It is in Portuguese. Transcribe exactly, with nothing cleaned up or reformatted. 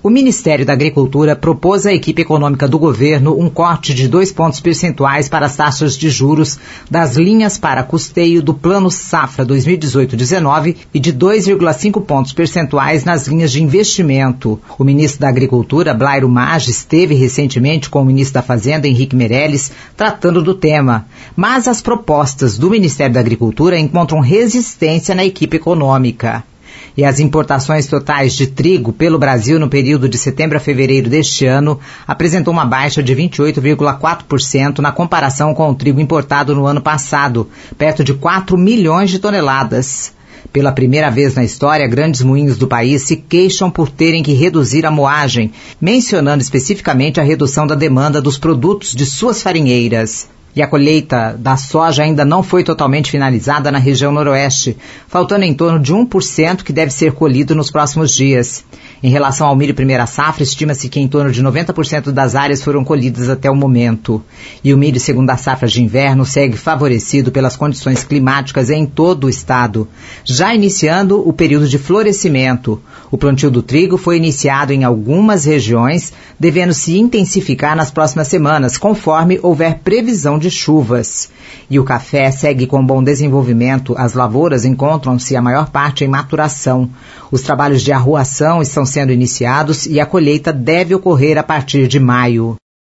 O Ministério da Agricultura propôs à equipe econômica do governo um corte de dois pontos percentuais para as taxas de juros das linhas para custeio do Plano Safra dois mil e dezoito dezenove e de dois vírgula cinco pontos percentuais nas linhas de investimento. O ministro da Agricultura, Blairo Maggi, esteve recentemente com o ministro da Fazenda, Henrique Meirelles, tratando do tema. Mas as propostas do Ministério da Agricultura encontram resistência na equipe econômica. E as importações totais de trigo pelo Brasil no período de setembro a fevereiro deste ano apresentou uma baixa de vinte e oito vírgula quatro por cento na comparação com o trigo importado no ano passado, perto de quatro milhões de toneladas. Pela primeira vez na história, grandes moinhos do país se queixam por terem que reduzir a moagem, mencionando especificamente a redução da demanda dos produtos de suas farinheiras. E a colheita da soja ainda não foi totalmente finalizada na região noroeste, faltando em torno de um por cento que deve ser colhido nos próximos dias. Em relação ao milho primeira safra, estima-se que em torno de noventa por cento das áreas foram colhidas até o momento. E o milho segunda safra de inverno segue favorecido pelas condições climáticas em todo o estado, já iniciando o período de florescimento. O plantio do trigo foi iniciado em algumas regiões, devendo se intensificar nas próximas semanas, conforme houver previsão de de chuvas. E o café segue com bom desenvolvimento. As lavouras encontram-se a maior parte em maturação. Os trabalhos de arruação estão sendo iniciados e a colheita deve ocorrer a partir de maio.